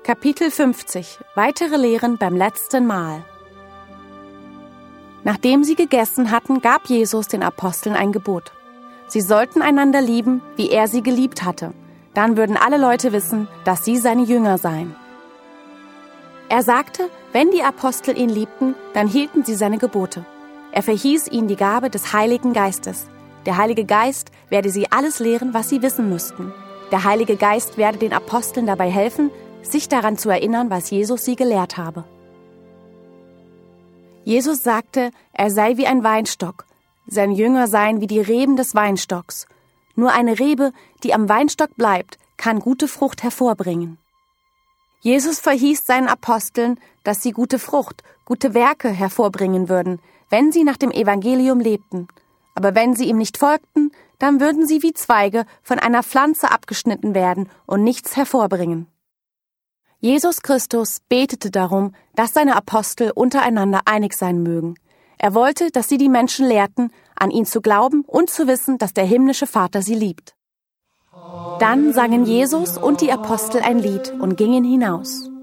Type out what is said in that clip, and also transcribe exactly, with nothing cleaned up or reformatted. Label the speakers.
Speaker 1: Kapitel fünfzig. Weitere Lehren beim letzten Mahl. Nachdem sie gegessen hatten, gab Jesus den Aposteln ein Gebot. Sie sollten einander lieben, wie er sie geliebt hatte. Dann würden alle Leute wissen, dass sie seine Jünger seien. Er sagte, wenn die Apostel ihn liebten, dann hielten sie seine Gebote. Er verhieß ihnen die Gabe des Heiligen Geistes. Der Heilige Geist werde sie alles lehren, was sie wissen müssten. Der Heilige Geist werde den Aposteln dabei helfen, sich daran zu erinnern, was Jesus sie gelehrt habe. Jesus sagte, er sei wie ein Weinstock. Seine Jünger seien wie die Reben des Weinstocks. Nur eine Rebe, die am Weinstock bleibt, kann gute Frucht hervorbringen. Jesus verhieß seinen Aposteln, dass sie gute Frucht, gute Werke hervorbringen würden, wenn sie nach dem Evangelium lebten. Aber wenn sie ihm nicht folgten, dann würden sie wie Zweige von einer Pflanze abgeschnitten werden und nichts hervorbringen. Jesus Christus betete darum, dass seine Apostel untereinander einig sein mögen. Er wollte, dass sie die Menschen lehrten, an ihn zu glauben und zu wissen, dass der himmlische Vater sie liebt. Dann sangen Jesus und die Apostel ein Lied und gingen hinaus.